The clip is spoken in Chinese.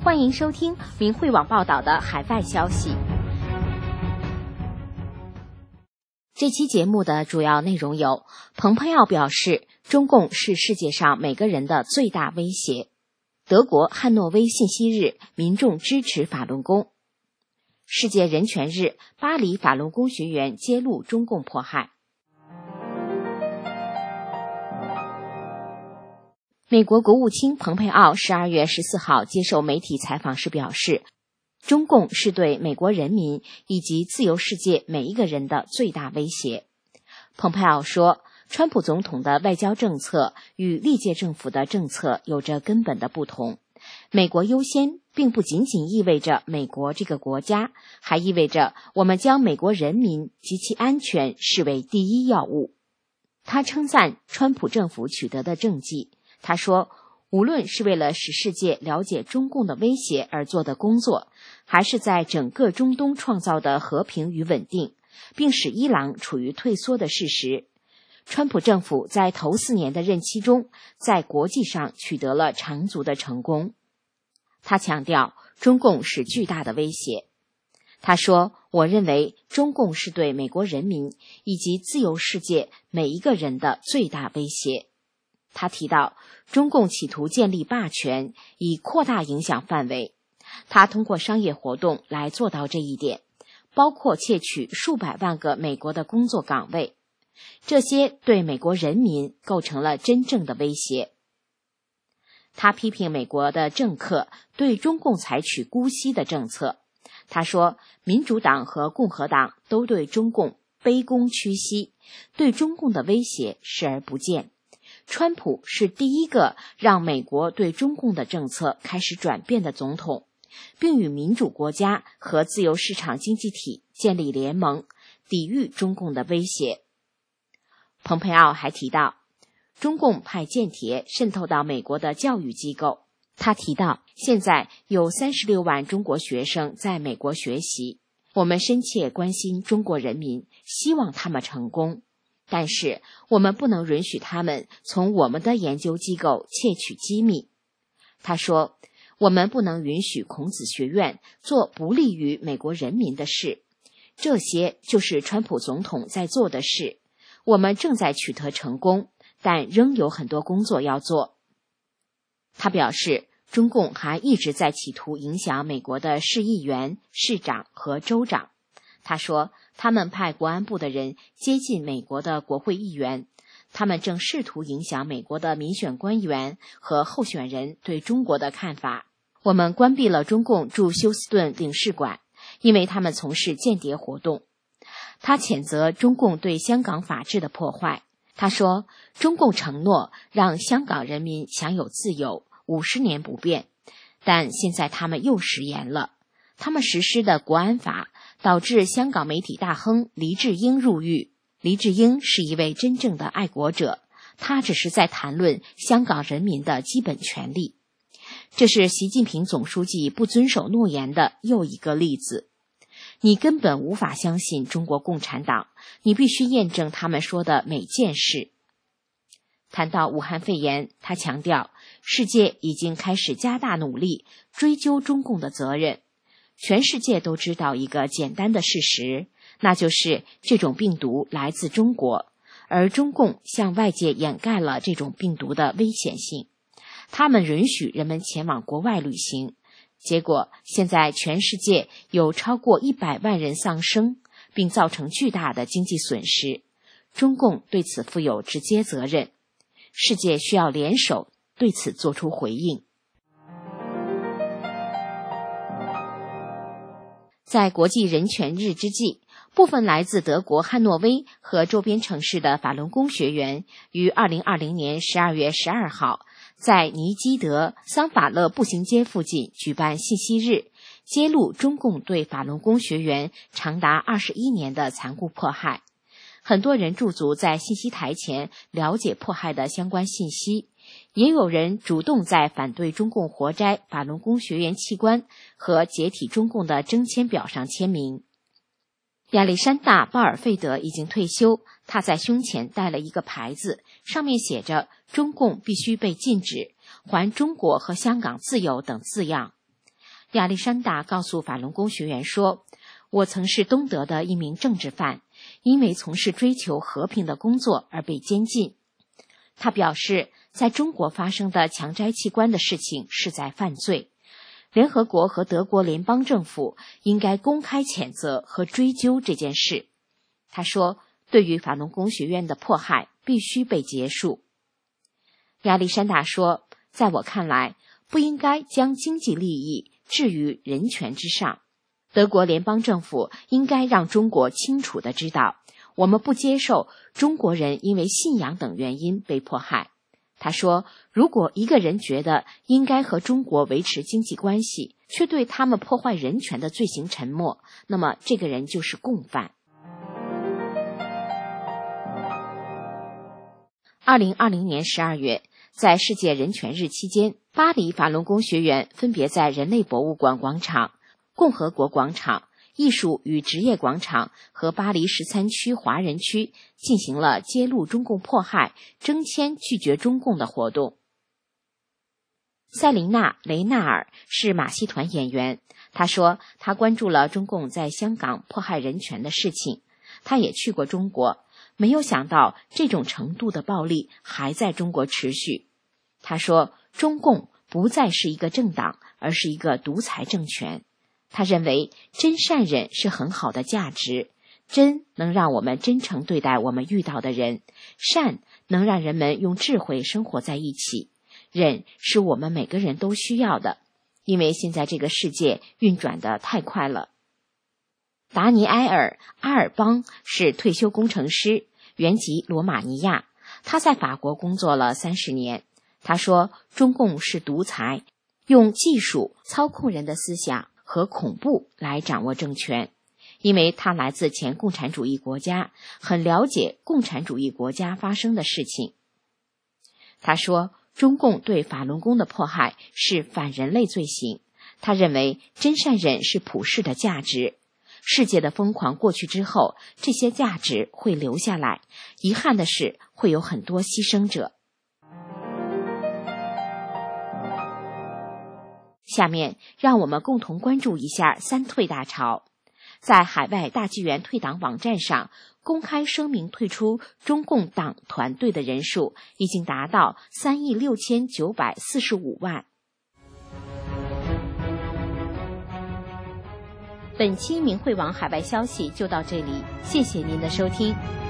欢迎收听明慧网报道的海外消息。这期节目的主要内容有：蓬佩奥表示，中共是世界上每个人的最大威胁；德国汉诺威信息日，民众支持法轮功；世界人权日，巴黎法轮功学员揭露中共迫害。美国国务卿蓬佩奥12月14号接受媒体采访时表示，中共是对美国人民以及自由世界每一个人的最大威胁。蓬佩奥说，川普总统的外交政策与历届政府的政策有着根本的不同。美国优先并不仅仅意味着美国这个国家，还意味着我们将美国人民及其安全视为第一要务。他称赞川普政府取得的政绩。他说，无论是为了使世界了解中共的威胁而做的工作，还是在整个中东创造的和平与稳定，并使伊朗处于退缩的事实，川普政府在头4年的任期中，在国际上取得了长足的成功。他强调，中共是巨大的威胁。他说，我认为中共是对美国人民以及自由世界每一个人的最大威胁。他提到，中共企图建立霸权，以扩大影响范围。他通过商业活动来做到这一点，包括窃取数百万个美国的工作岗位。这些对美国人民构成了真正的威胁。他批评美国的政客对中共采取姑息的政策。他说，民主党和共和党都对中共卑躬屈膝，对中共的威胁视而不见。川普是第一个让美国对中共的政策开始转变的总统，并与民主国家和自由市场经济体建立联盟，抵御中共的威胁。蓬佩奥还提到，中共派间谍渗透到美国的教育机构。他提到，现在有36万中国学生在美国学习，我们深切关心中国人民，希望他们成功。但是我们不能允许他们从我们的研究机构窃取机密。他说，我们不能允许孔子学院做不利于美国人民的事。这些就是川普总统在做的事。我们正在取得成功，但仍有很多工作要做。他表示，中共还一直在企图影响美国的市议员、市长和州长。他说，他们派国安部的人接近美国的国会议员，他们正试图影响美国的民选官员和候选人对中国的看法。我们关闭了中共驻休斯顿领事馆，因为他们从事间谍活动。他谴责中共对香港法治的破坏。他说，中共承诺让香港人民享有自由，50年不变，但现在他们又食言了。他们实施的国安法导致香港媒体大亨黎智英入狱。黎智英是一位真正的爱国者，他只是在谈论香港人民的基本权利。这是习近平总书记不遵守诺言的又一个例子。你根本无法相信中国共产党，你必须验证他们说的每件事。谈到武汉肺炎，他强调，世界已经开始加大努力追究中共的责任。全世界都知道一个简单的事实，那就是这种病毒来自中国，而中共向外界掩盖了这种病毒的危险性。他们允许人们前往国外旅行，结果现在全世界有超过100万人丧生，并造成巨大的经济损失。中共对此负有直接责任，世界需要联手对此做出回应。在国际人权日之际，部分来自德国汉诺威和周边城市的法轮功学员于2020年12月12号在尼基德桑法勒步行街附近举办信息日，揭露中共对法轮功学员长达21年的残酷迫害。很多人驻足在信息台前了解迫害的相关信息，也有人主动在反对中共活摘法轮功学员器官和解体中共的征签表上签名。亚历山大·鲍尔费德已经退休，他在胸前戴了一个牌子，上面写着中共必须被禁止，还中国和香港自由等字样。 亚历山大告诉法轮功学员说，我曾是东德的一名政治犯，因为从事追求和平的工作而被监禁。他表示，在中国发生的强摘器官的事情是在犯罪，联合国和德国联邦政府应该公开谴责和追究这件事。他说，对于法轮功学院的迫害必须被结束。亚历山大说，在我看来，不应该将经济利益置于人权之上。德国联邦政府应该让中国清楚地知道，我们不接受中国人因为信仰等原因被迫害。他说，如果一个人觉得应该和中国维持经济关系，却对他们破坏人权的罪行沉默，那么这个人就是共犯。2020年12月，在世界人权日期间，巴黎法轮功学员分别在人类博物馆广场、共和国广场、艺术与职业广场和巴黎13区华人区进行了揭露中共迫害、征签拒绝中共的活动。塞琳娜·雷纳尔是马戏团演员，她说她关注了中共在香港迫害人权的事情，她也去过中国，没有想到这种程度的暴力还在中国持续。她说，中共不再是一个政党，而是一个独裁政权。他认为真善忍是很好的价值，真能让我们真诚对待我们遇到的人，善能让人们用智慧生活在一起，忍是我们每个人都需要的，因为现在这个世界运转得太快了。达尼埃尔·阿尔邦是退休工程师，原籍罗马尼亚，他在法国工作了30年。他说，中共是独裁，用技术操控人的思想和恐怖来掌握政权，因为他来自前共产主义国家，很了解共产主义国家发生的事情。他说，中共对法轮功的迫害是反人类罪行，他认为真善忍是普世的价值，世界的疯狂过去之后，这些价值会留下来，遗憾的是会有很多牺牲者。下面让我们共同关注一下三退大潮。在海外大纪元退党网站上，公开声明退出中共党团队的人数已经达到3.6945亿。本期明慧网海外消息就到这里，谢谢您的收听。